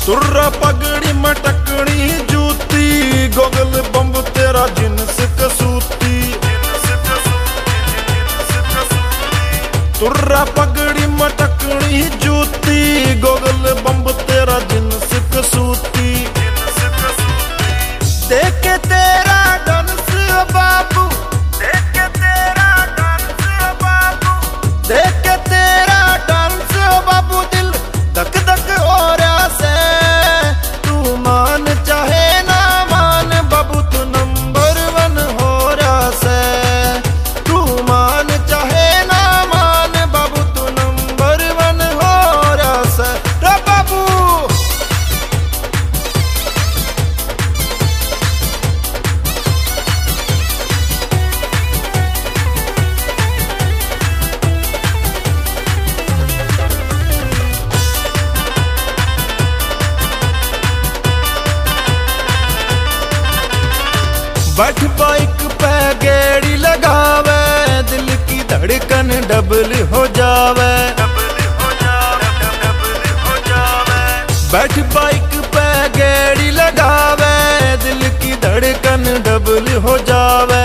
तुर्रा पगड़ी मटकड़ी जूती, गोगल बम्ब तेरा जिन्स कसूती। तुर्रा पगड़ी मटकड़ी जूती, गोगल बम्ब तेरा जिन्स कसूती। देख के तेरा डांस बाबू, देख के तेरा डांस बाबू, देख के तेरा डांस बाबू, दिल धक धक हो रहा से। तू मान चाहे ना मान बाबू, तू नंबर 1 हो रहा से। तू मान चाहे ना मान बाबू, तू नंबर 1 हो रहा से रे बाबू। बैठ बाइक पे गेड़ी लगावे, दिल की धड़कन डबल हो जावे। बैठ बाइक पे गेड़ी लगावे, दिल की धड़कन डबल हो जावे।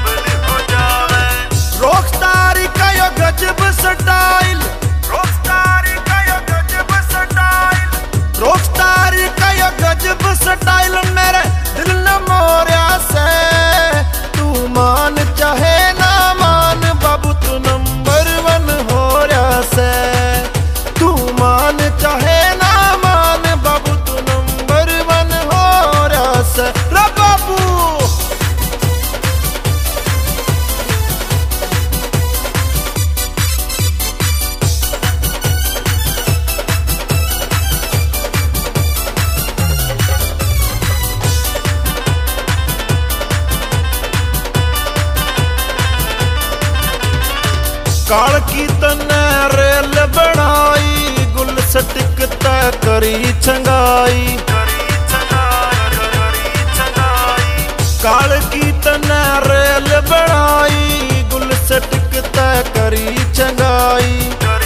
रॉकस्टार का यो गजब स्टाइल, रॉकस्टार का यो गजब स्टाइल, रॉकस्टार का यो गजब स्टाइल, मेरे दिल न मोरिया से। तू मान चाहे ना मान बाबू, तू नंबर 1 हो रहा से। तू मान चाहे ना मान बाबू, तू नंबर 1 हो रहा से रे बाबू। काल की तने रेल बनाई, गुल सटिक तय करी छंगाई। काल की तने रेल बनाई, गुल सटिक तय करी छंगाई।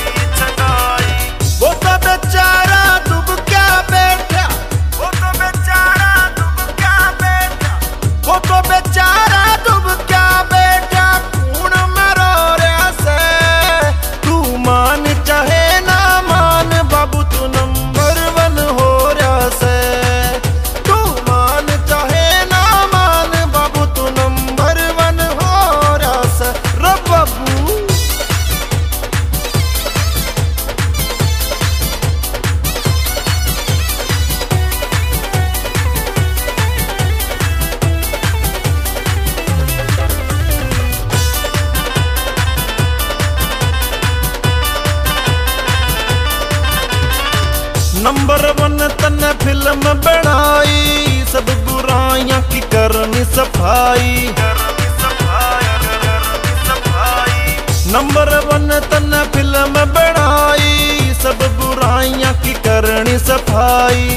वो तो बेचारा डूब क्या बैठा, वो तो बेचारा डूब क्या बैठा, वो तो बेचारा डूब क्या बैठा, कून में रो रहा से। तू मान चाहे ना मान बाबू, तू नंबर 1 हो रहा से। तू मान चाहे ना मान बाबू, तू नंबर 1 हो रहा से रे बाबू। नंबर 1 तन्ने फिल्म बनाई, सब बुराइयां की करनी सफाई। नंबर 1 तन्ने फिल्म बनाई, सब बुराइयां की करनी सफाई।